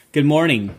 Good morning.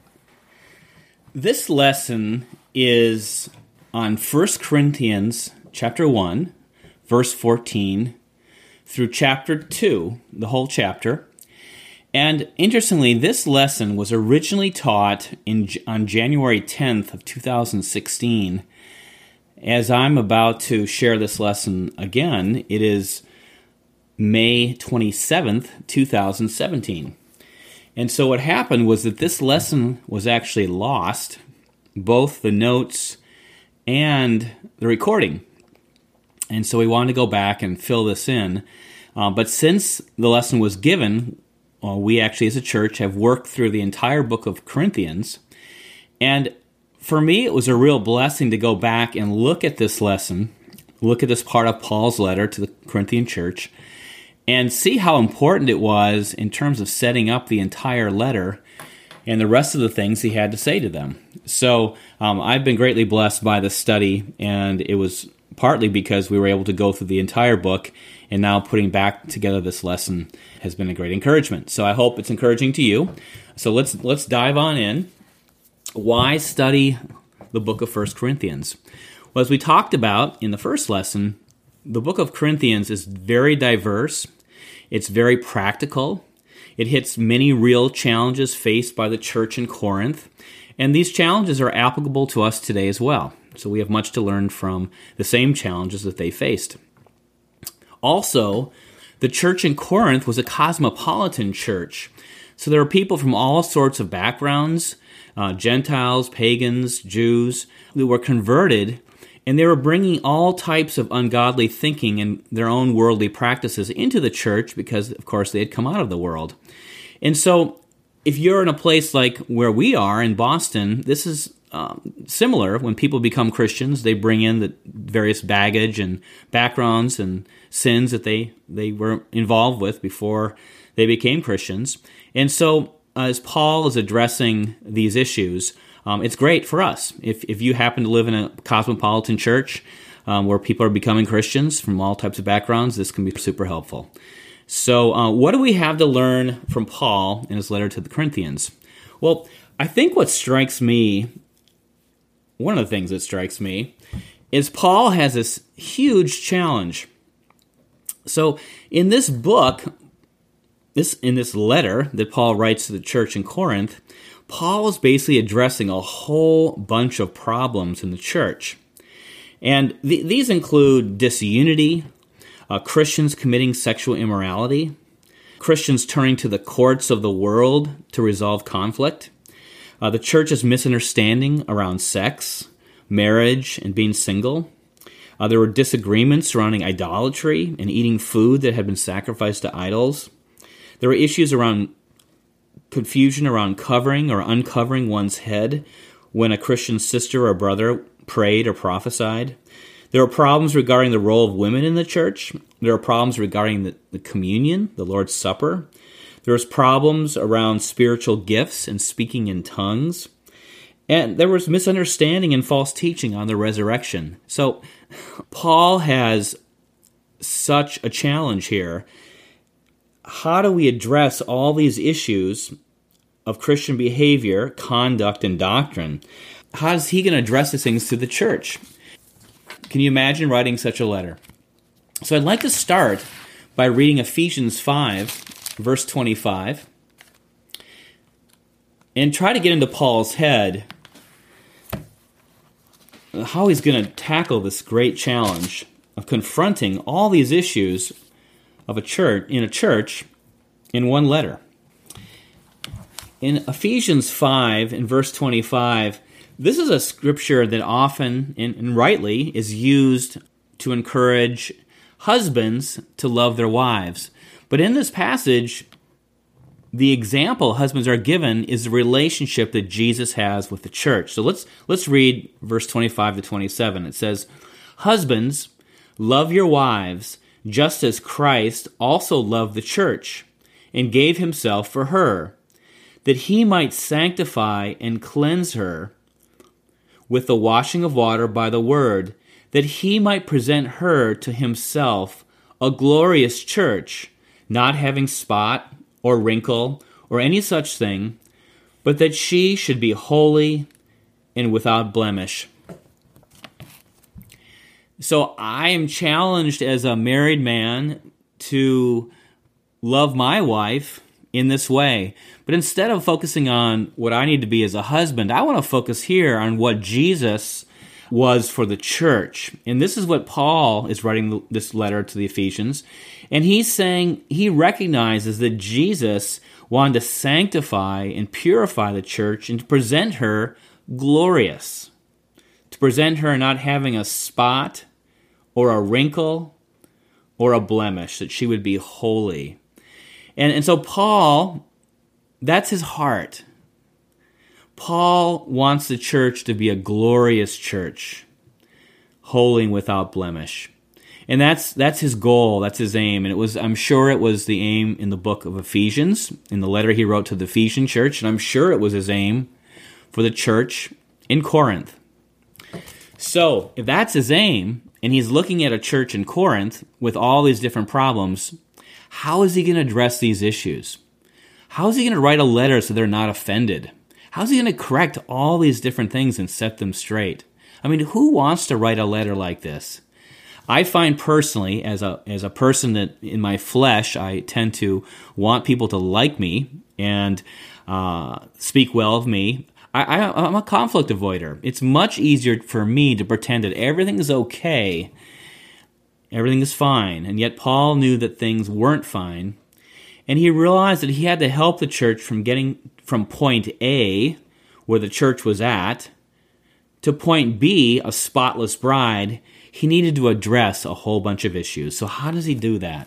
This lesson is on 1 Corinthians chapter 1, verse 14, through chapter 2, the whole chapter. And interestingly, this lesson was originally taught on January 10th of 2016. As I'm about to share this lesson again, it is May 27th, 2017. And so what happened was that this lesson was actually lost, both the notes and the recording. And so we wanted to go back and fill this in. But since the lesson was given, we actually as a church have worked through the entire book of Corinthians. And for me, it was a real blessing to go back and look at this lesson, look at this part of Paul's letter to the Corinthian church, and see how important it was in terms of setting up the entire letter and the rest of the things he had to say to them. So I've been greatly blessed by this study, and it was partly because we were able to go through the entire book, and now putting back together this lesson has been a great encouragement. So I hope it's encouraging to you. So let's dive on in. Why study the book of 1 Corinthians? Well, as we talked about in the first lesson, the book of Corinthians is very diverse. It's very practical. It hits many real challenges faced by the church in Corinth, and these challenges are applicable to us today as well. So we have much to learn from the same challenges that they faced. Also, the church in Corinth was a cosmopolitan church. So there were people from all sorts of backgrounds, Gentiles, pagans, Jews, who were converted, and they were bringing all types of ungodly thinking and their own worldly practices into the church because, of course, they had come out of the world. And so if you're in a place like where we are in Boston, this is similar. When people become Christians, they bring in the various baggage and backgrounds and sins that they were involved with before they became Christians. And so as Paul is addressing these issues, it's great for us. If you happen to live in a cosmopolitan church where people are becoming Christians from all types of backgrounds, this can be super helpful. So what do we have to learn from Paul in his letter to the Corinthians? Well, I think one of the things that strikes me, is Paul has this huge challenge. So in this book, in this letter that Paul writes to the church in Corinth, Paul is basically addressing a whole bunch of problems in the church. And these include disunity, Christians committing sexual immorality, Christians turning to the courts of the world to resolve conflict, the church's misunderstanding around sex, marriage, and being single. There were disagreements surrounding idolatry and eating food that had been sacrificed to idols. There were issues around confusion around covering or uncovering one's head when a Christian sister or brother prayed or prophesied. There are problems regarding the role of women in the church. There are problems regarding the communion, the Lord's Supper. There's problems around spiritual gifts and speaking in tongues. And there was misunderstanding and false teaching on the resurrection. So Paul has such a challenge here. How do we address all these issues of Christian behavior, conduct, and doctrine? How is he going to address these things to the church? Can you imagine writing such a letter? So I'd like to start by reading Ephesians 5, verse 25, and try to get into Paul's head how he's going to tackle this great challenge of confronting all these issues of a church in one letter. In Ephesians 5, in verse 25, this is a scripture that often and rightly is used to encourage husbands to love their wives. But in this passage, the example husbands are given is the relationship that Jesus has with the church. So let's read verse 25 to 27. It says, "Husbands, love your wives, just as Christ also loved the church and gave himself for her, that he might sanctify and cleanse her with the washing of water by the word, that he might present her to himself a glorious church, not having spot or wrinkle or any such thing, but that she should be holy and without blemish. So I am challenged as a married man to love my wife in this way. But instead of focusing on what I need to be as a husband, I want to focus here on what Jesus was for the church. And this is what Paul is writing this letter to the Ephesians. And he's saying he recognizes that Jesus wanted to sanctify and purify the church and to present her glorious. To present her not having a spot or a wrinkle or a blemish, that she would be holy. And so Paul, that's his heart. Paul wants the church to be a glorious church, holy and without blemish. And that's his goal, that's his aim. And I'm sure it was the aim in the book of Ephesians, in the letter he wrote to the Ephesian church, and I'm sure it was his aim for the church in Corinth. So, if that's his aim, and he's looking at a church in Corinth with all these different problems, how is he going to address these issues? How is he going to write a letter so they're not offended? How is he going to correct all these different things and set them straight? I mean, who wants to write a letter like this? I find personally, as a person that in my flesh, I tend to want people to like me and speak well of me. I'm a conflict avoider. It's much easier for me to pretend that everything is okay, everything is fine, and yet Paul knew that things weren't fine, and he realized that he had to help the church from getting from point A, where the church was at, to point B, a spotless bride. He needed to address a whole bunch of issues. So how does he do that?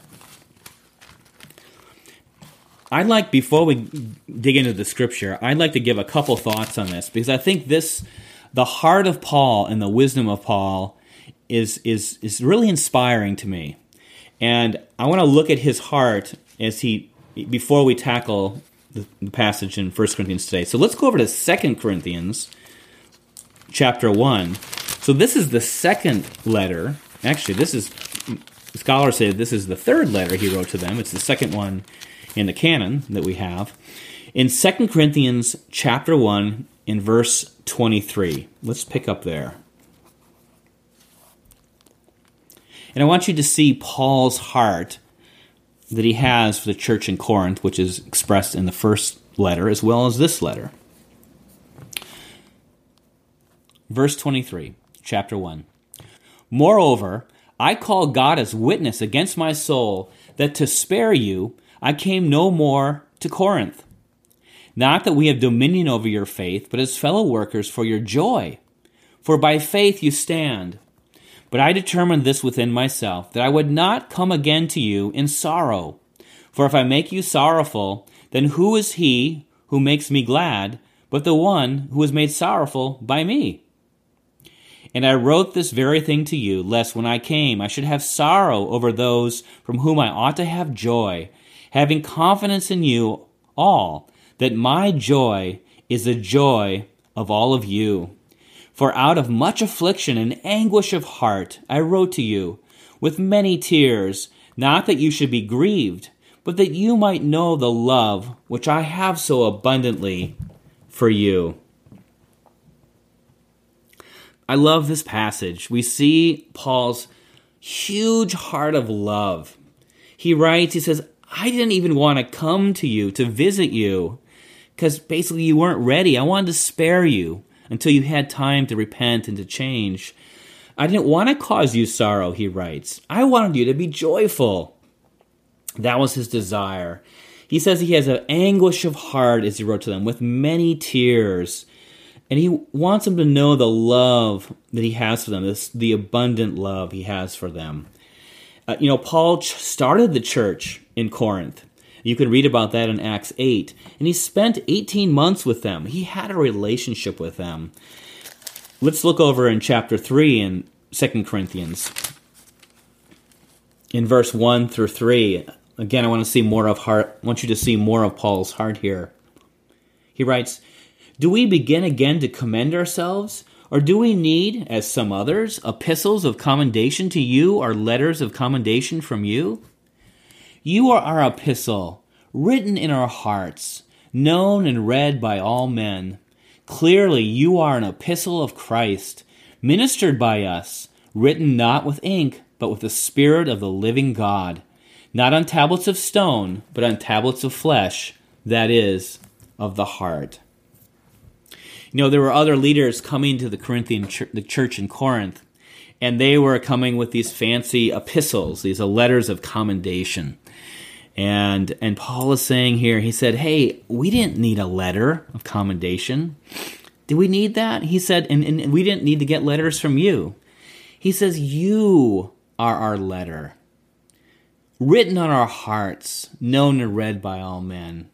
Before we dig into the scripture, I'd like to give a couple thoughts on this, because I think the heart of Paul and the wisdom of Paul is really inspiring to me. And I want to look at his heart before we tackle the passage in 1 Corinthians today. So let's go over to 2 Corinthians chapter 1. So this is the second letter. Actually, scholars say this is the third letter he wrote to them. It's the second one in the canon that we have. In 2 Corinthians chapter 1, in verse 23. Let's pick up there. And I want you to see Paul's heart that he has for the church in Corinth, which is expressed in the first letter as well as this letter. Verse 23, chapter 1. Moreover, I call God as witness against my soul that to spare you I came no more to Corinth. Not that we have dominion over your faith, but as fellow workers for your joy. For by faith you stand. But I determined this within myself, that I would not come again to you in sorrow. For if I make you sorrowful, then who is he who makes me glad, but the one who is made sorrowful by me? And I wrote this very thing to you, lest when I came I should have sorrow over those from whom I ought to have joy, having confidence in you all, that my joy is the joy of all of you. For out of much affliction and anguish of heart I wrote to you, with many tears, not that you should be grieved, but that you might know the love which I have so abundantly for you. I love this passage. We see Paul's huge heart of love. He writes, he says, I didn't even want to come to you to visit you because basically you weren't ready. I wanted to spare you until you had time to repent and to change. I didn't want to cause you sorrow, he writes. I wanted you to be joyful. That was his desire. He says he has an anguish of heart, as he wrote to them, with many tears. And he wants them to know the love that he has for them, the abundant love he has for them. Paul started the church in Corinth. You can read about that in Acts 8. And he spent 18 months with them. He had a relationship with them. Let's look over in chapter 3 in 2 Corinthians. In verse 1 through 3. Again, I want you to see more of Paul's heart here. He writes, Do we begin again to commend ourselves? Or do we need, as some others, epistles of commendation to you or letters of commendation from you? You are our epistle, written in our hearts, known and read by all men. Clearly you are an epistle of Christ, ministered by us, written not with ink, but with the Spirit of the living God, not on tablets of stone, but on tablets of flesh, that is, of the heart. There were other leaders coming to the Corinthian the church in Corinth, and they were coming with these fancy epistles, these letters of commendation. And Paul is saying here, he said, hey, we didn't need a letter of commendation. Did we need that? He said, and we didn't need to get letters from you. He says, you are our letter, written on our hearts, known and read by all men.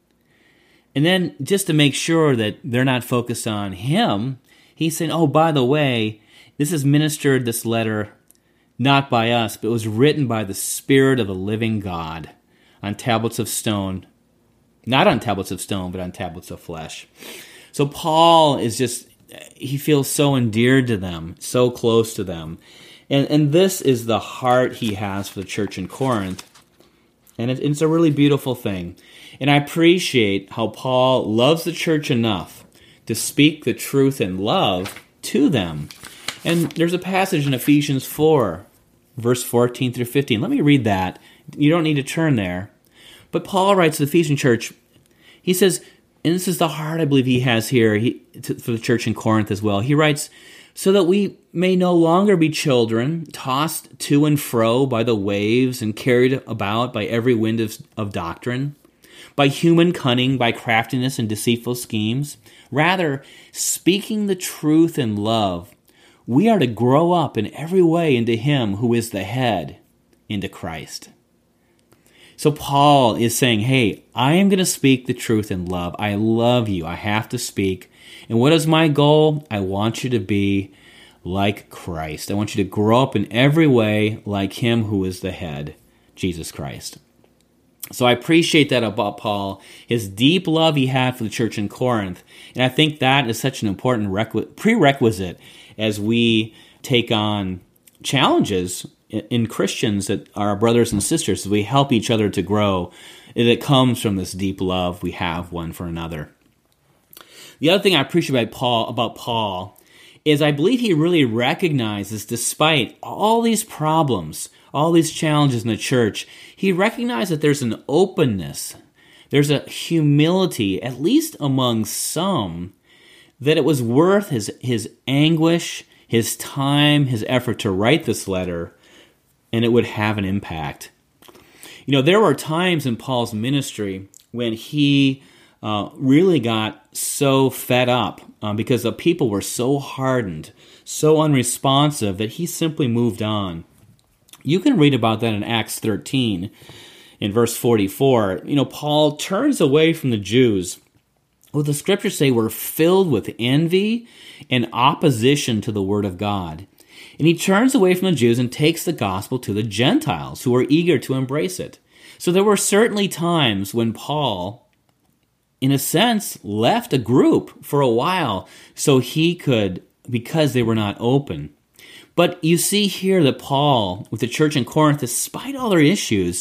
And then just to make sure that they're not focused on him, he's saying, oh, by the way, this is ministered, this letter, not by us, but it was written by the Spirit of the living God on tablets of stone, not on tablets of stone, but on tablets of flesh. So Paul is he feels so endeared to them, so close to them. And this is the heart he has for the church in Corinth. And it's a really beautiful thing. And I appreciate how Paul loves the church enough to speak the truth in love to them. And there's a passage in Ephesians 4, verse 14 through 15. Let me read that. You don't need to turn there. But Paul writes to the Ephesian church, he says, and this is the heart I believe he has here for the church in Corinth as well. He writes, so that we may no longer be children, tossed to and fro by the waves and carried about by every wind of doctrine, by human cunning, by craftiness and deceitful schemes. Rather, speaking the truth in love, we are to grow up in every way into him who is the head, into Christ. So Paul is saying, hey, I am going to speak the truth in love. I love you. I have to speak. And what is my goal? I want you to be like Christ. I want you to grow up in every way like him who is the head, Jesus Christ. So I appreciate that about Paul, his deep love he had for the church in Corinth. And I think that is such an important prerequisite as we take on challenges in Christians that are our brothers and sisters, as we help each other to grow. It comes from this deep love we have one for another. The other thing I appreciate about Paul is I believe he really recognizes, despite all these problems, all these challenges in the church, he recognized that there's an openness, there's a humility, at least among some, that it was worth his anguish, his time, his effort to write this letter, and it would have an impact. There were times in Paul's ministry when he really got so fed up because the people were so hardened, so unresponsive, that he simply moved on. You can read about that in Acts 13 in verse 44. Paul turns away from the Jews who the scriptures say were filled with envy and opposition to the word of God. And he turns away from the Jews and takes the gospel to the Gentiles who were eager to embrace it. So there were certainly times when Paul, in a sense, left a group for a while so he could, because they were not open. But you see here that Paul, with the church in Corinth, despite all their issues,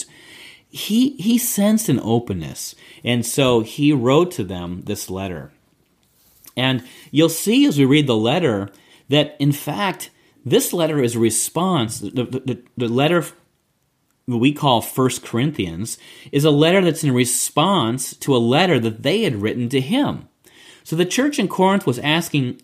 he sensed an openness. And so he wrote to them this letter. And you'll see as we read the letter that, in fact, this letter is a response. The letter we call 1 Corinthians is a letter that's in response to a letter that they had written to him. So the church in Corinth was asking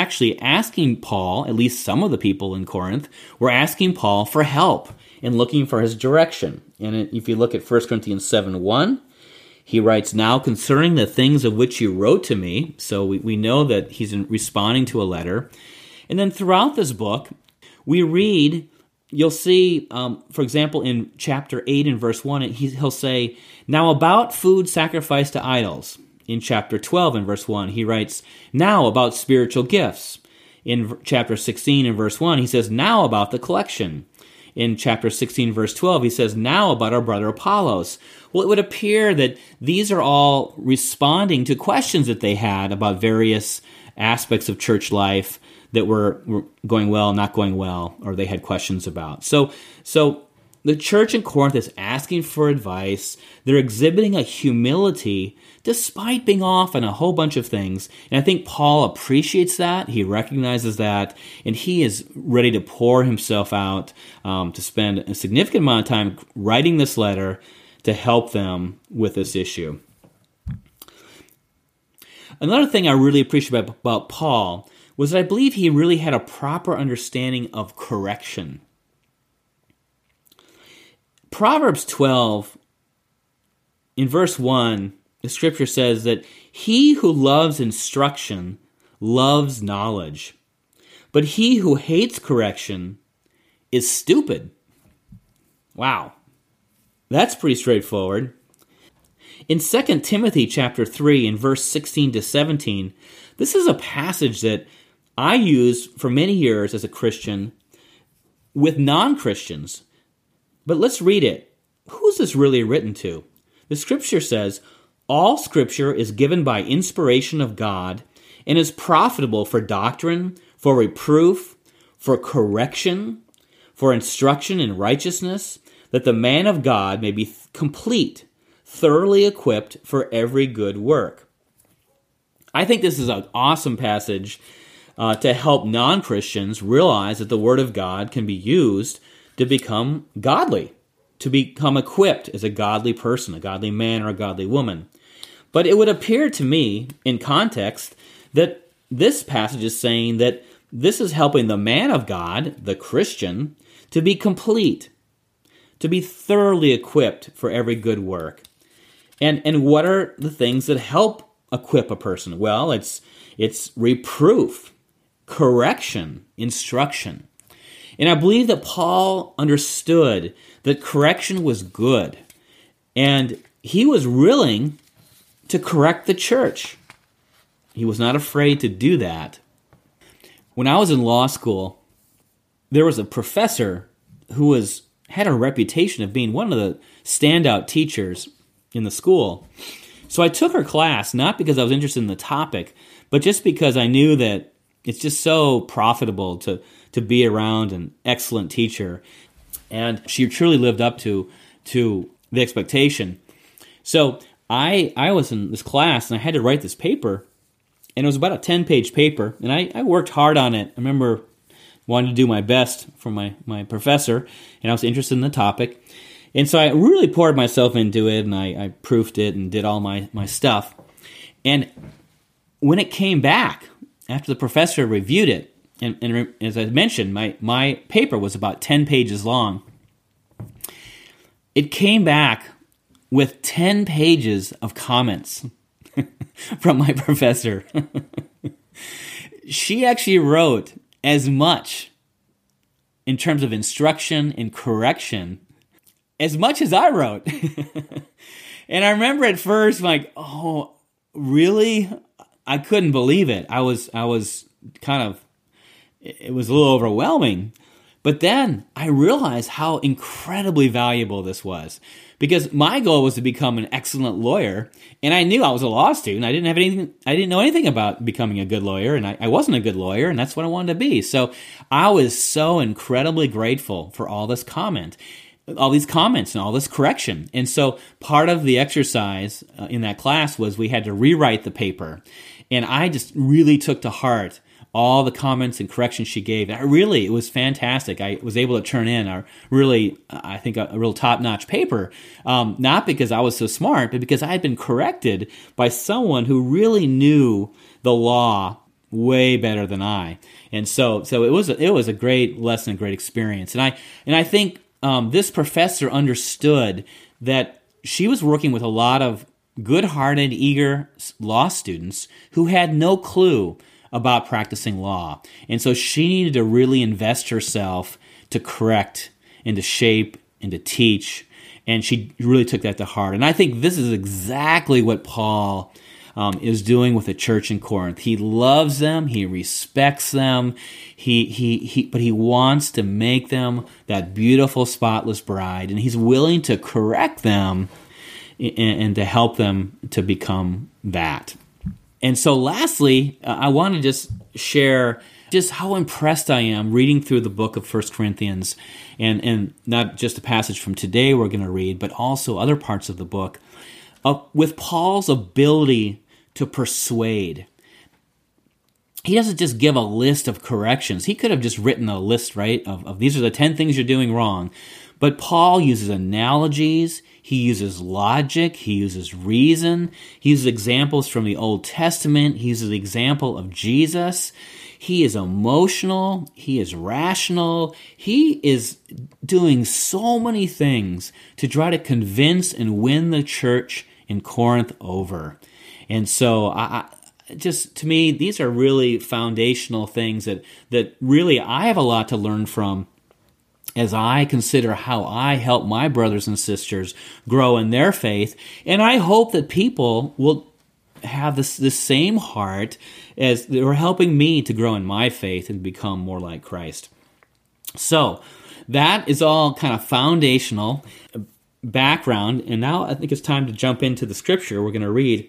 Paul, at least some of the people in Corinth, were asking Paul for help and looking for his direction. And if you look at 1 Corinthians 7:1, he writes, now concerning the things of which you wrote to me, so we know that he's responding to a letter. And then throughout this book, we read, you'll see, for example, in chapter 8 and verse 1, he'll say, now about food sacrificed to idols. In chapter 12 and verse 1, he writes, now about spiritual gifts. In chapter 16 and verse 1, he says, now about the collection. In chapter 16 verse 12, he says, now about our brother Apollos. Well, it would appear that these are all responding to questions that they had about various aspects of church life that were going well, not going well, or they had questions about. So the church in Corinth is asking for advice. They're exhibiting a humility despite being off on a whole bunch of things. And I think Paul appreciates that. He recognizes that. And he is ready to pour himself out to spend a significant amount of time writing this letter to help them with this issue. Another thing I really appreciate about Paul was that I believe he really had a proper understanding of correction. Proverbs 12, in verse 1, the scripture says that he who loves instruction loves knowledge, but he who hates correction is stupid. Wow. That's pretty straightforward. In 2 Timothy chapter 3, in verse 16 to 17, this is a passage that I used for many years as a Christian with non-Christians. But let's read it. Who's this really written to? The scripture says, all scripture is given by inspiration of God and is profitable for doctrine, for reproof, for correction, for instruction in righteousness, that the man of God may be complete, thoroughly equipped for every good work. I think this is an awesome passage to help non-Christians realize that the Word of God can be used to become godly, to become equipped as a godly person, a godly man or a godly woman. But it would appear to me, in context, that this passage is saying that this is helping the man of God, the Christian, to be complete, to be thoroughly equipped for every good work. And what are the things that help equip a person? Well, it's reproof, correction, instruction. And I believe that Paul understood that correction was good, and he was willing to correct the church. He was not afraid to do that. When I was in law school, there was a professor who had a reputation of being one of the standout teachers in the school. So I took her class, not because I was interested in the topic, but just because I knew that it's just so profitable to be around an excellent teacher. And she truly lived up to the expectation. So I was in this class, and I had to write this paper, and it was about a 10-page paper, and I worked hard on it. I remember wanting to do my best for my professor, and I was interested in the topic. And so I really poured myself into it, and I proofed it and did all my stuff. And when it came back, after the professor reviewed it, and as I mentioned, my paper was about 10 pages long. It came back with 10 pages of comments from my professor. She actually wrote as much in terms of instruction and correction as much as I wrote. And I remember at first, like, oh, really? I couldn't believe it. I was kind of, it was a little overwhelming. But then I realized how incredibly valuable this was, because my goal was to become an excellent lawyer, and I knew I was a law student. I didn't know anything about becoming a good lawyer, and I wasn't a good lawyer, and that's what I wanted to be. So I was so incredibly grateful for all these comments and all this correction. And so part of the exercise in that class was we had to rewrite the paper, and I just really took to heart all the comments and corrections she gave. And it was fantastic. I was able to turn in a real top-notch paper, not because I was so smart, but because I had been corrected by someone who really knew the law way better than I. And so it was a great lesson, a great experience. And I think this professor understood that she was working with a lot of good-hearted, eager law students who had no clue about practicing law. And so she needed to really invest herself to correct and to shape and to teach. And she really took that to heart. And I think this is exactly what Paul is doing with the church in Corinth. He loves them. He respects them. But he wants to make them that beautiful, spotless bride. And he's willing to correct them and to help them to become that. And so lastly, I want to just share just how impressed I am reading through the book of 1 Corinthians, and not just a passage from today we're going to read, but also other parts of the book, with Paul's ability to persuade. He doesn't just give a list of corrections. He could have just written a list, right, of these are the 10 things you're doing wrong. But Paul uses analogies, he uses logic, he uses reason, he uses examples from the Old Testament, he uses the example of Jesus. He is emotional, he is rational, he is doing so many things to try to convince and win the church in Corinth over. And so just to me, these are really foundational things that really I have a lot to learn from as I consider how I help my brothers and sisters grow in their faith. And I hope that people will have this same heart as they were helping me to grow in my faith and become more like Christ. So that is all kind of foundational background. And now I think it's time to jump into the scripture we're going to read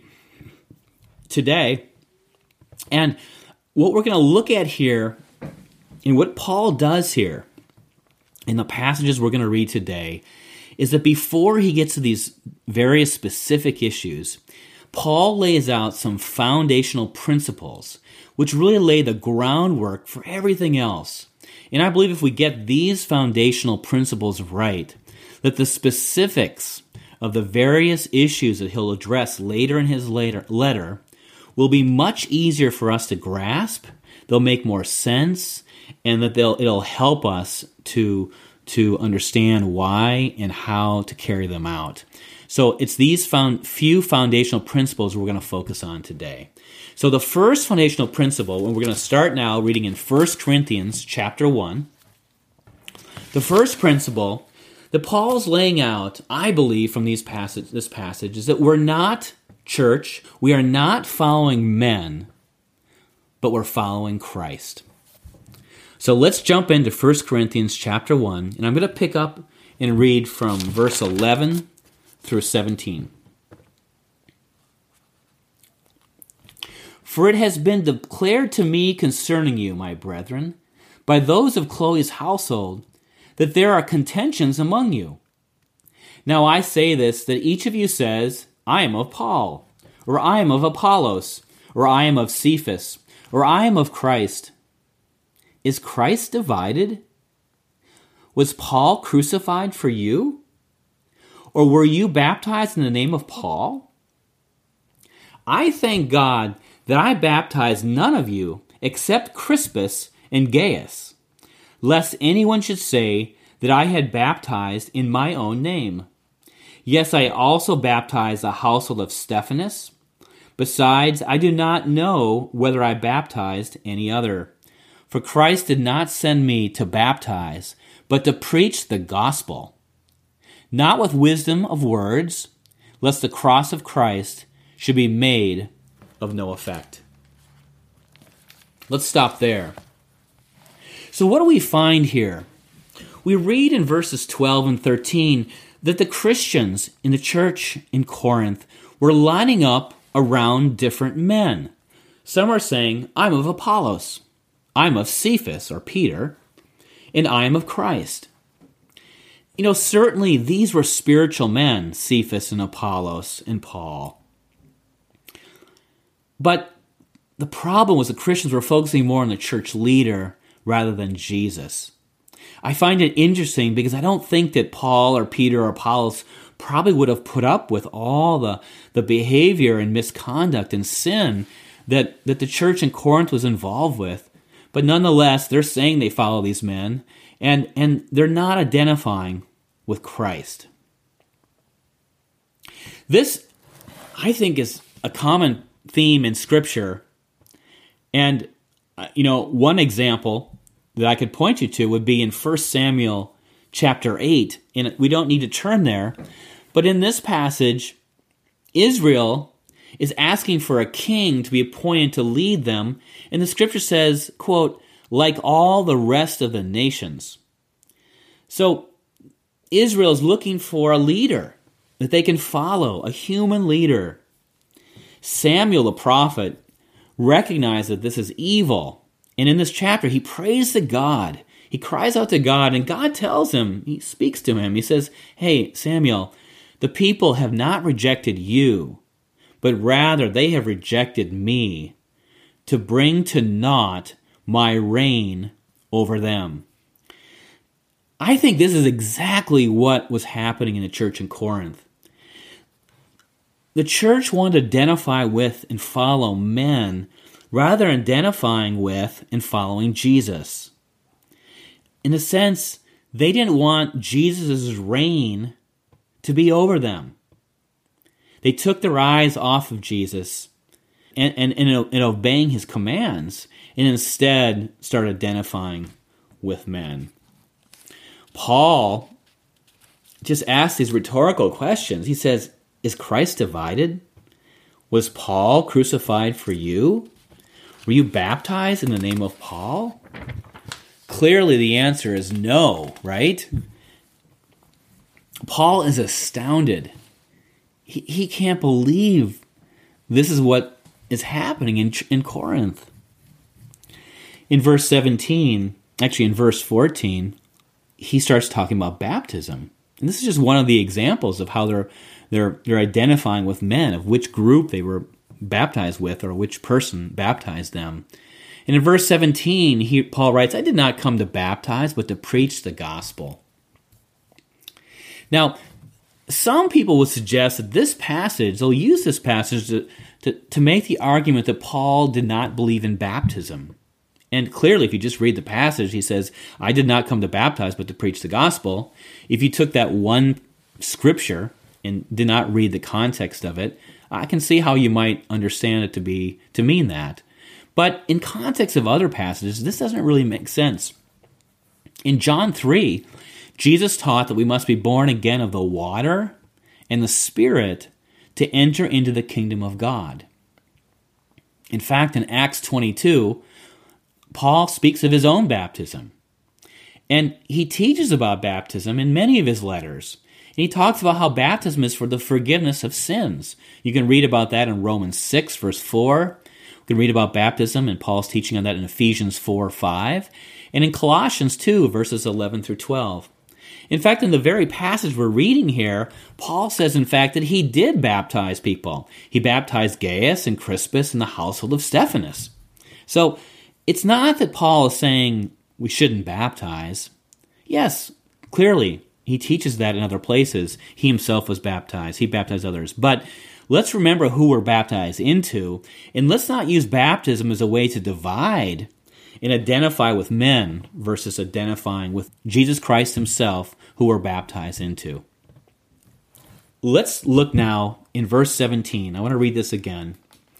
today. And what we're going to look at here and what Paul does here in the passages we're going to read today is that before he gets to these various specific issues, Paul lays out some foundational principles which really lay the groundwork for everything else. And I believe if we get these foundational principles right, that the specifics of the various issues that he'll address later in his letter will be much easier for us to grasp, they'll make more sense, and that it'll help us to understand why and how to carry them out. So it's these few foundational principles we're going to focus on today. So the first foundational principle, and we're going to start now reading in 1 Corinthians chapter 1. The first principle that Paul's laying out, I believe, from this passage is that we're not church, we are not following men, but we're following Christ. So let's jump into 1 Corinthians chapter 1, and I'm going to pick up and read from verse 11 through 17. For it has been declared to me concerning you, my brethren, by those of Chloe's household, that there are contentions among you. Now I say this, that each of you says, I am of Paul, or I am of Apollos, or I am of Cephas, or I am of Christ. Is Christ divided? Was Paul crucified for you? Or were you baptized in the name of Paul? I thank God that I baptized none of you except Crispus and Gaius, lest anyone should say that I had baptized in my own name. Yes, I also baptized the household of Stephanas. Besides, I do not know whether I baptized any other. For Christ did not send me to baptize, but to preach the gospel, not with wisdom of words, lest the cross of Christ should be made of no effect. Let's stop there. So what do we find here? We read in verses 12 and 13 that the Christians in the church in Corinth were lining up around different men. Some are saying, I'm of Apollos, I'm of Cephas, or Peter, and I am of Christ. You know, certainly these were spiritual men, Cephas and Apollos and Paul. But the problem was the Christians were focusing more on the church leader rather than Jesus. I find it interesting because I don't think that Paul or Peter or Apollos probably would have put up with all the behavior and misconduct and sin that the church in Corinth was involved with. But nonetheless, they're saying they follow these men, and they're not identifying with Christ. This, I think, is a common theme in Scripture. And, one example that I could point you to would be in 1 Samuel chapter 8. And we don't need to turn there. But in this passage, Israel is asking for a king to be appointed to lead them. And the scripture says, quote, like all the rest of the nations. So Israel is looking for a leader that they can follow, a human leader. Samuel the prophet recognized that this is evil And in this chapter, he prays to God. He cries out to God, and God tells him, he speaks to him. He says, hey, Samuel, the people have not rejected you, but rather they have rejected me to bring to naught my reign over them. I think this is exactly what was happening in the church in Corinth. The church wanted to identify with and follow men rather than identifying with and following Jesus. In a sense, they didn't want Jesus' reign to be over them. They took their eyes off of Jesus and obeying his commands, and instead started identifying with men. Paul just asks these rhetorical questions. He says, is Christ divided? Was Paul crucified for you? Were you baptized in the name of Paul? Clearly the answer is no, right? Paul is astounded. He can't believe this is what is happening in Corinth. In verse 17, actually in verse 14, he starts talking about baptism. And this is just one of the examples of how they're identifying with men, of which group they were baptized with or which person baptized them. And in verse 17, Paul writes, I did not come to baptize, but to preach the gospel. Now, some people would suggest that this passage, they'll use this passage to make the argument that Paul did not believe in baptism. And clearly, if you just read the passage, he says, I did not come to baptize, but to preach the gospel. If you took that one scripture and did not read the context of it, I can see how you might understand it to mean that. But in context of other passages, this doesn't really make sense. In John 3, Jesus taught that we must be born again of the water and the Spirit to enter into the kingdom of God. In fact, in Acts 22, Paul speaks of his own baptism. And he teaches about baptism in many of his letters. And he talks about how baptism is for the forgiveness of sins. You can read about that in Romans 6, verse 4. You can read about baptism, and Paul's teaching on that in Ephesians 4, 5. And in Colossians 2, verses 11 through 12. In fact, in the very passage we're reading here, Paul says, in fact, that he did baptize people. He baptized Gaius and Crispus in the household of Stephanas. So, it's not that Paul is saying we shouldn't baptize. Yes, clearly, he teaches that in other places. He himself was baptized. He baptized others. But let's remember who we're baptized into, and let's not use baptism as a way to divide and identify with men versus identifying with Jesus Christ himself, who we're baptized into. Let's look now in verse 17. I want to read this again.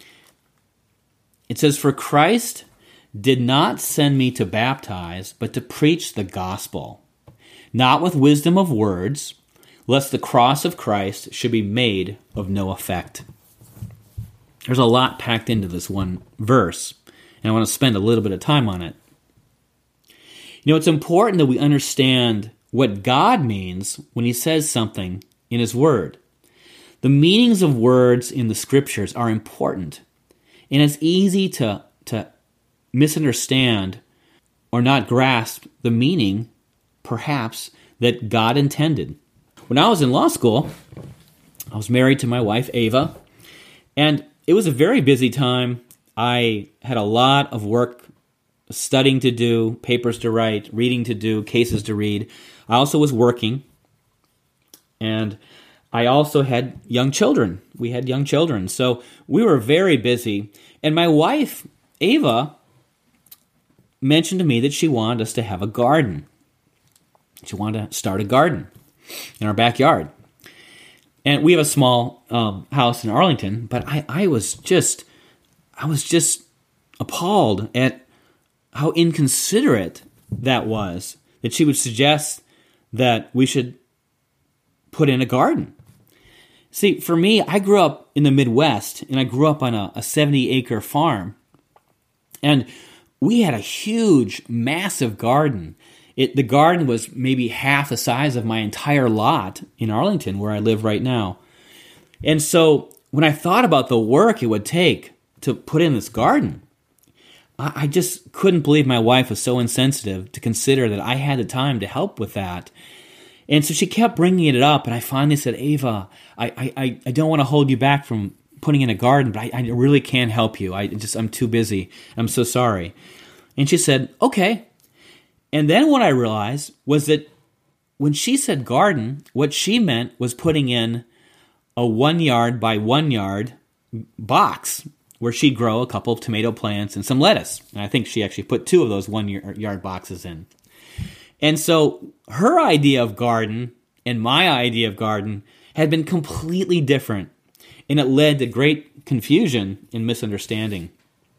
It says, For Christ did not send me to baptize, but to preach the gospel, not with wisdom of words, lest the cross of Christ should be made of no effect. There's a lot packed into this one verse, and I want to spend a little bit of time on it. You know, it's important that we understand what God means when he says something in his word. The meanings of words in the scriptures are important, and it's easy to misunderstand or not grasp the meaning, perhaps, that God intended. When I was in law school, I was married to my wife, Ava, and it was a very busy time. I had a lot of work, studying to do, papers to write, reading to do, cases to read. I also was working, and I also had young children. We had young children, so we were very busy. And my wife, Ava, mentioned to me that she wanted us to have a garden. She wanted to start a garden in our backyard. And we have a small house in Arlington, but I was just appalled at how inconsiderate that was, that she would suggest that we should put in a garden. See, for me, I grew up in the Midwest, and I grew up on a 70-acre farm. And we had a huge, massive garden. The garden was maybe half the size of my entire lot in Arlington, where I live right now. And so when I thought about the work it would take to put in this garden, I just couldn't believe my wife was so insensitive to consider that I had the time to help with that. And so she kept bringing it up, and I finally said, Ava, I don't want to hold you back from putting in a garden, but I really can't help you. I'm too busy. I'm so sorry. And she said, okay. And then what I realized was that when she said garden, what she meant was putting in a 1 yard by 1 yard box where she'd grow a couple of tomato plants and some lettuce. And I think she actually put 2 of those 1 yard boxes in. And so her idea of garden and my idea of garden had been completely different, and it led to great confusion and misunderstanding.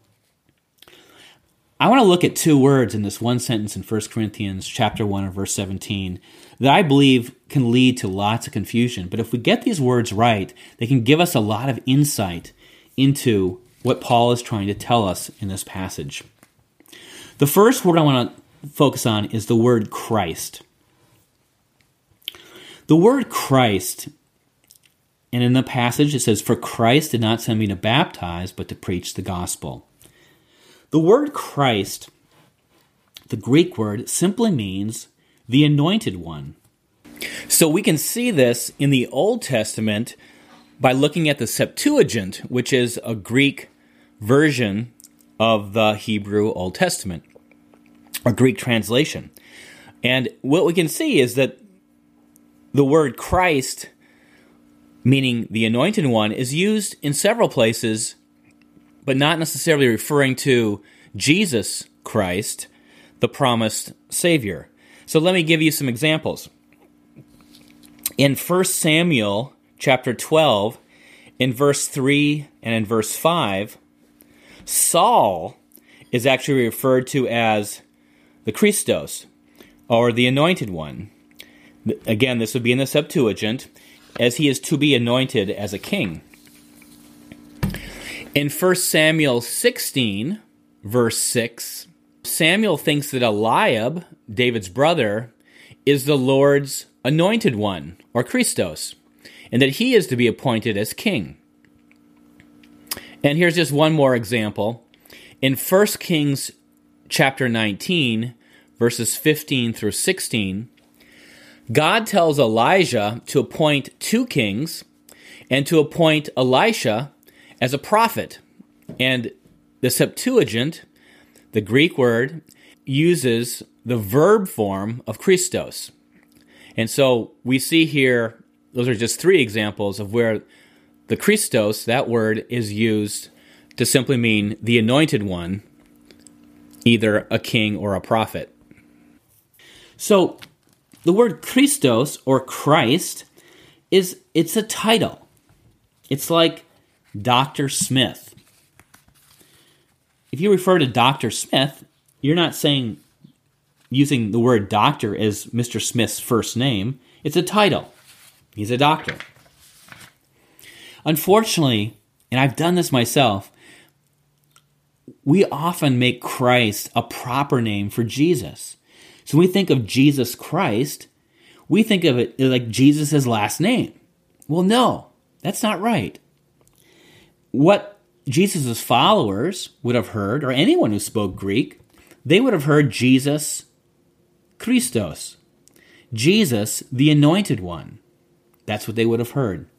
I want to look at 2 words in this one sentence in 1 Corinthians chapter 1 and verse 17 that I believe can lead to lots of confusion. But if we get these words right, they can give us a lot of insight into what Paul is trying to tell us in this passage. The first word I want to focus on is the word Christ. The word Christ, and in the passage it says, "For Christ did not send me to baptize, but to preach the gospel." The word Christ, the Greek word, simply means the anointed one. So we can see this in the Old Testament by looking at the Septuagint, which is a Greek version of the Hebrew Old Testament, or Greek translation. And what we can see is that the word Christ, meaning the anointed one, is used in several places, but not necessarily referring to Jesus Christ, the promised Savior. So let me give you some examples. In 1 Samuel chapter 12, in verse 3 and in verse 5, Saul is actually referred to as the Christos, or the anointed one. Again, this would be in the Septuagint, as he is to be anointed as a king. In 1 Samuel 16, verse 6, Samuel thinks that Eliab, David's brother, is the Lord's anointed one, or Christos, and that he is to be appointed as king. And here's just one more example. In 1 Kings chapter 19, verses 15 through 16, God tells Elijah to appoint 2 kings and to appoint Elisha as a prophet. And the Septuagint, the Greek word, uses the verb form of Christos. And so we see here, those are just 3 examples of where the Christos, that word, is used to simply mean the anointed one, either a king or a prophet. So the word Christos, or Christ, it's a title. It's like Dr. Smith. If you refer to Dr. Smith, you're not using the word doctor as Mr. Smith's first name. It's a title. He's a doctor. Unfortunately, and I've done this myself, we often make Christ a proper name for Jesus. So when we think of Jesus Christ, we think of it like Jesus' last name. Well, no, that's not right. What Jesus' followers would have heard, or anyone who spoke Greek, they would have heard Jesus Christos, Jesus, the anointed one. That's what they would have heard.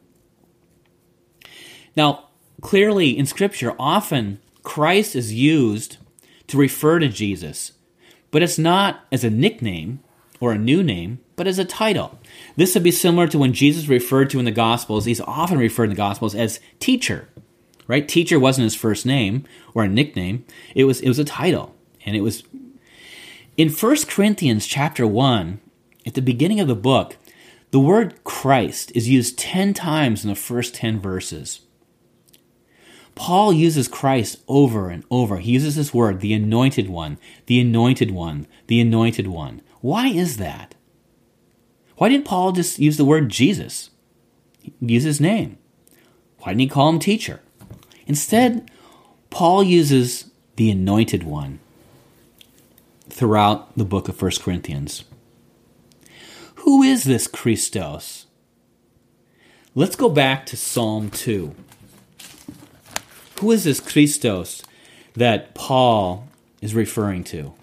Now, clearly in Scripture, often Christ is used to refer to Jesus, but it's not as a nickname or a new name, but as a title. This would be similar to when Jesus referred to in the Gospels. He's often referred in the Gospels as teacher, right? Teacher wasn't his first name or a nickname. It was a title. And it was in 1 Corinthians chapter 1, at the beginning of the book, the word Christ is used 10 times in the first 10 verses. Paul uses Christ over and over. He uses this word, the anointed one, the anointed one, the anointed one. Why is that? Why didn't Paul just use the word Jesus? Use his name. Why didn't he call him teacher? Instead, Paul uses the anointed one throughout the book of 1 Corinthians. Who is this Christos? Let's go back to Psalm 2. Who is this Christos that Paul is referring to.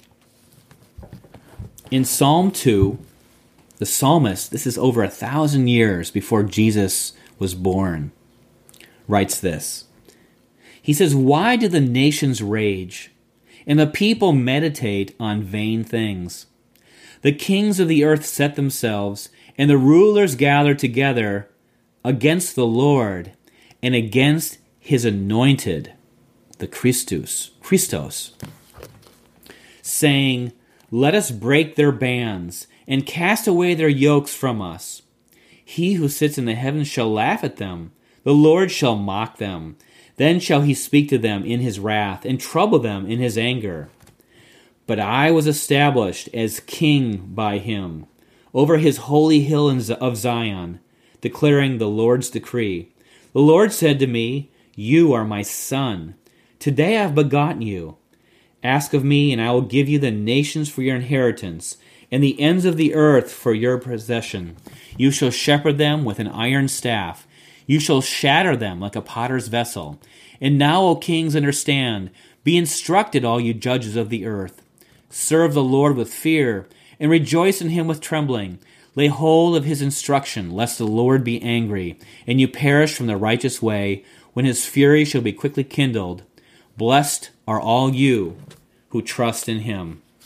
In Psalm 2, the psalmist, this is over 1,000 years before Jesus was born, writes this. He says, "Why do the nations rage, and the people meditate on vain things? The kings of the earth set themselves, and the rulers gather together against the Lord and against his anointed, the Christos, saying, let us break their bands and cast away their yokes from us. He who sits in the heavens shall laugh at them. The Lord shall mock them. Then shall he speak to them in his wrath and trouble them in his anger. But I was established as king by him over his holy hill of Zion, declaring the Lord's decree. The Lord said to me, you are my son. Today I have begotten you. Ask of me, and I will give you the nations for your inheritance, and the ends of the earth for your possession. You shall shepherd them with an iron staff. You shall shatter them like a potter's vessel. And now, O kings, understand. Be instructed, all you judges of the earth. Serve the Lord with fear, and rejoice in him with trembling. Lay hold of his instruction, lest the Lord be angry, and you perish from the righteous way, when his fury shall be quickly kindled. Blessed are all you who trust in him."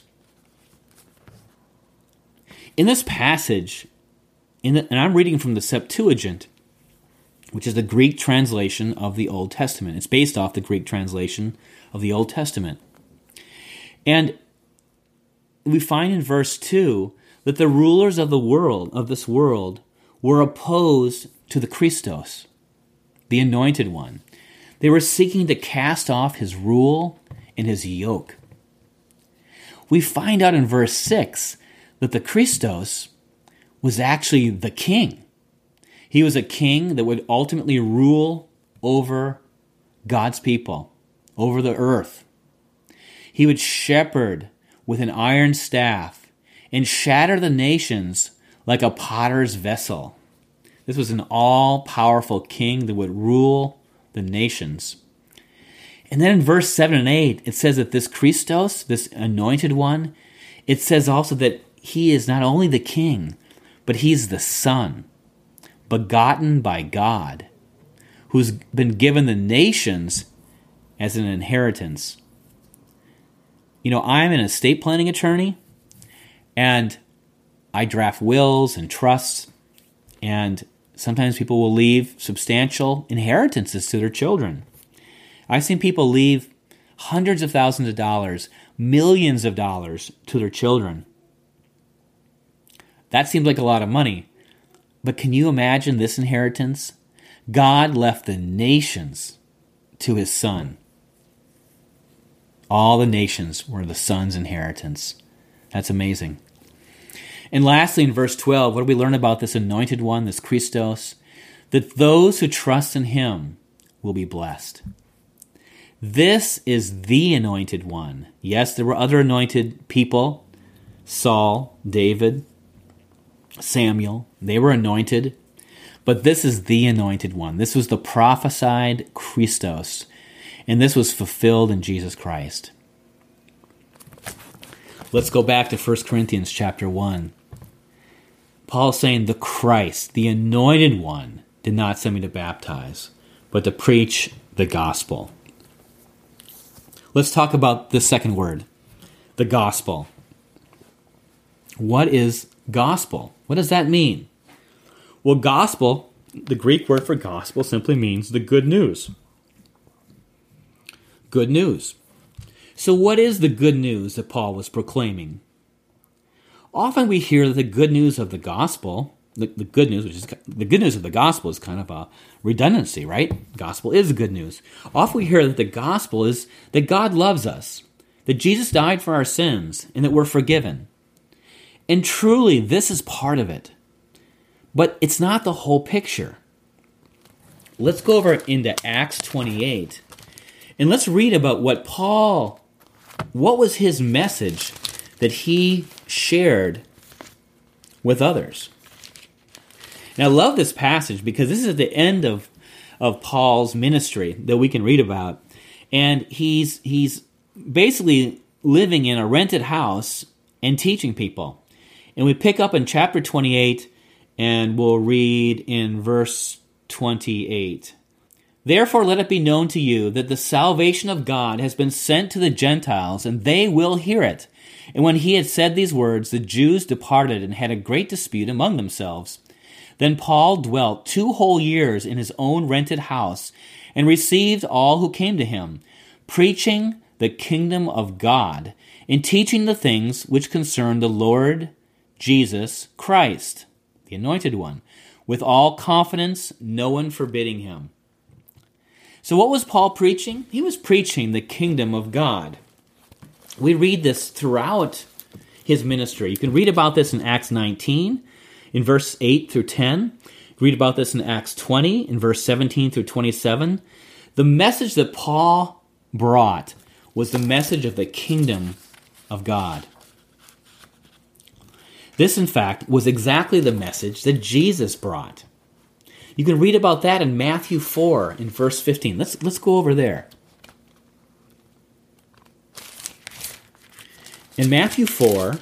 In this passage, and I'm reading from the Septuagint, which is the Greek translation of the Old Testament. It's based off the Greek translation of the Old Testament. And we find in verse 2 that the rulers of the world, of this world, were opposed to the Christos, the Anointed One. They were seeking to cast off his rule and his yoke. We find out in verse 6 that the Christos was actually the king. He was a king that would ultimately rule over God's people, over the earth. He would shepherd with an iron staff and shatter the nations like a potter's vessel. This was an all-powerful king that would rule the nations. And then in verse 7 and 8, it says that this Christos, this anointed one, it says also that he is not only the king, but he's the son, begotten by God, who's been given the nations as an inheritance. You know, I'm an estate planning attorney, and I draft wills and trusts, and sometimes people will leave substantial inheritances to their children. I've seen people leave hundreds of thousands of dollars, millions of dollars to their children. That seems like a lot of money. But can you imagine this inheritance? God left the nations to his son. All the nations were the son's inheritance. That's amazing. And lastly, in verse 12, what do we learn about this anointed one, this Christos? That those who trust in him will be blessed. This is the anointed one. Yes, there were other anointed people. Saul, David, Samuel. They were anointed. But this is the anointed one. This was the prophesied Christos. And this was fulfilled in Jesus Christ. Let's go back to 1 Corinthians chapter 1. Paul's saying the Christ, the anointed one, did not send me to baptize, but to preach the gospel. Let's talk about the second word, the gospel. What is gospel? What does that mean? Well, gospel, the Greek word for gospel, simply means the good news. Good news. So what is the good news that Paul was proclaiming? Often we hear that the good news of the gospel, the good news of the gospel is kind of a redundancy, right? Gospel is good news. Often we hear that the gospel is that God loves us, that Jesus died for our sins, and that we're forgiven. And truly, this is part of it. But it's not the whole picture. Let's go over into Acts 28, and let's read about what was his message that he shared with others. And I love this passage because this is at the end of Paul's ministry that we can read about. And he's basically living in a rented house and teaching people. And we pick up in chapter 28, and we'll read in verse 28. Therefore let it be known to you that the salvation of God has been sent to the Gentiles, and they will hear it. And when he had said these words, the Jews departed and had a great dispute among themselves. Then Paul dwelt 2 whole years in his own rented house, and received all who came to him, preaching the kingdom of God, and teaching the things which concern the Lord Jesus Christ, the Anointed One, with all confidence, no one forbidding him. So what was Paul preaching? He was preaching the kingdom of God. We read this throughout his ministry. You can read about this in Acts 19, in verse 8 through 10. Read about this in Acts 20, in verse 17 through 27. The message that Paul brought was the message of the kingdom of God. This, in fact, was exactly the message that Jesus brought. You can read about that in Matthew 4 in verse 15. Let's go over there. In Matthew 4,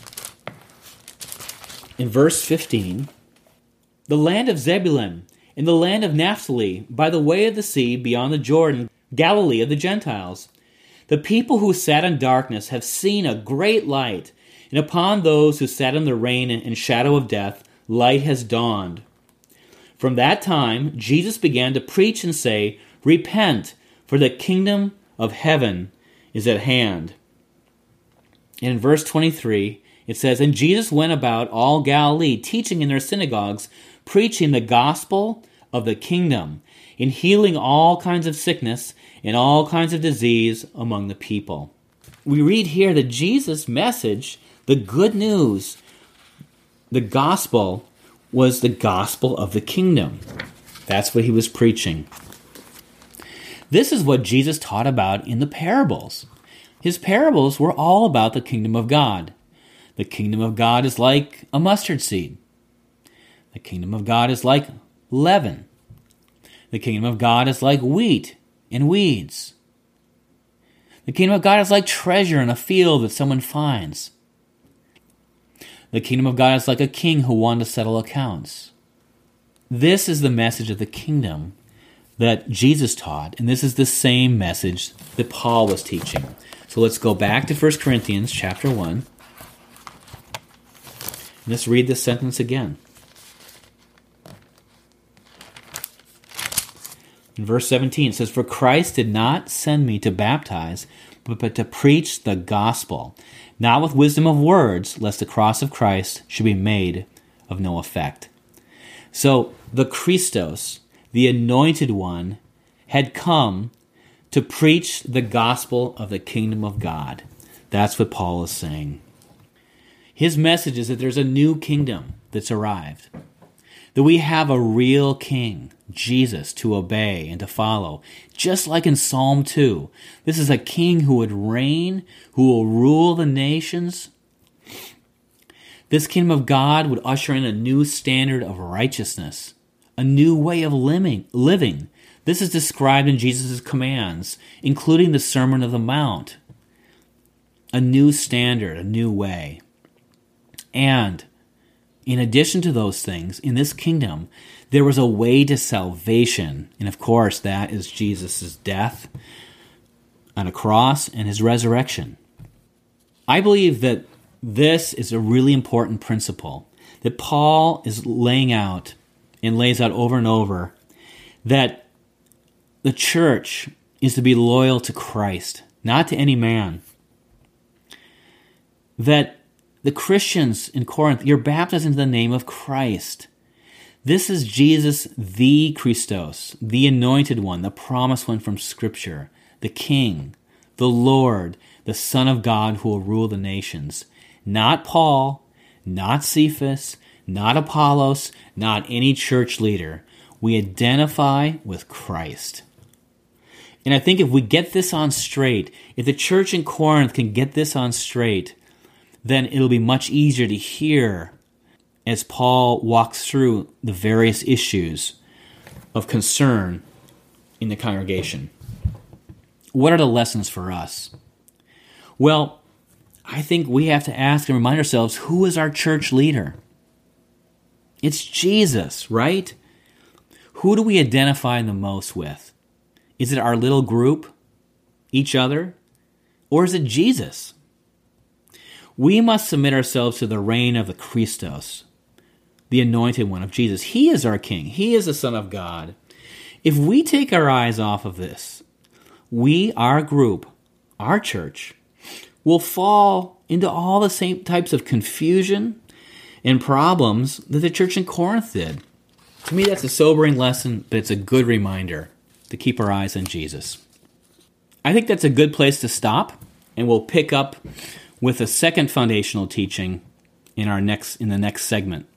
in verse 15, the land of Zebulun and the land of Naphtali, by the way of the sea beyond the Jordan, Galilee of the Gentiles. The people who sat in darkness have seen a great light, and upon those who sat in the rain and shadow of death, light has dawned. From that time, Jesus began to preach and say, Repent, for the kingdom of heaven is at hand. And in verse 23, it says, And Jesus went about all Galilee, teaching in their synagogues, preaching the gospel of the kingdom, and healing all kinds of sickness and all kinds of disease among the people. We read here that Jesus' message, the good news, the gospel, was the gospel of the kingdom. That's what he was preaching. This is what Jesus taught about in the parables. His parables were all about the kingdom of God. The kingdom of God is like a mustard seed. The kingdom of God is like leaven. The kingdom of God is like wheat and weeds. The kingdom of God is like treasure in a field that someone finds. The kingdom of God is like a king who wanted to settle accounts. This is the message of the kingdom that Jesus taught, and this is the same message that Paul was teaching. So let's go back to 1 Corinthians chapter 1. Let's read this sentence again. In verse 17 it says, For Christ did not send me to baptize, but to preach the gospel, not with wisdom of words, lest the cross of Christ should be made of no effect. So the Christos, the Anointed One, had come to preach the gospel of the kingdom of God. That's what Paul is saying. His message is that there's a new kingdom that's arrived, that we have a real king, Jesus, to obey and to follow. Just like in Psalm 2, this is a king who would reign, who will rule the nations. This kingdom of God would usher in a new standard of righteousness, a new way of living. This is described in Jesus' commands, including the Sermon on the Mount. A new standard, a new way. And in addition to those things, in this kingdom, there was a way to salvation. And of course, that is Jesus' death on a cross and his resurrection. I believe that this is a really important principle that Paul is laying out and lays out over and over, that the church is to be loyal to Christ, not to any man. That the Christians in Corinth, you're baptized into the name of Christ. This is Jesus, the Christos, the Anointed One, the promised one from Scripture, the King, the Lord, the Son of God who will rule the nations. Not Paul, not Cephas, not Apollos, not any church leader. We identify with Christ. And I think if we get this on straight, if the church in Corinth can get this on straight, then it'll be much easier to hear as Paul walks through the various issues of concern in the congregation. what are the lessons for us? Well, I think we have to ask and remind ourselves, who is our church leader? It's Jesus, right? Who do we identify the most with? Is it our little group, each other, or is it Jesus? We must submit ourselves to the reign of the Christos, the anointed one of Jesus. He is our King. He is the Son of God. If we take our eyes off of this, we, our group, our church, will fall into all the same types of confusion and problems that the church in Corinth did. To me, that's a sobering lesson, but it's a good reminder to keep our eyes on Jesus. I think that's a good place to stop, and we'll pick up with a second foundational teaching in the next segment.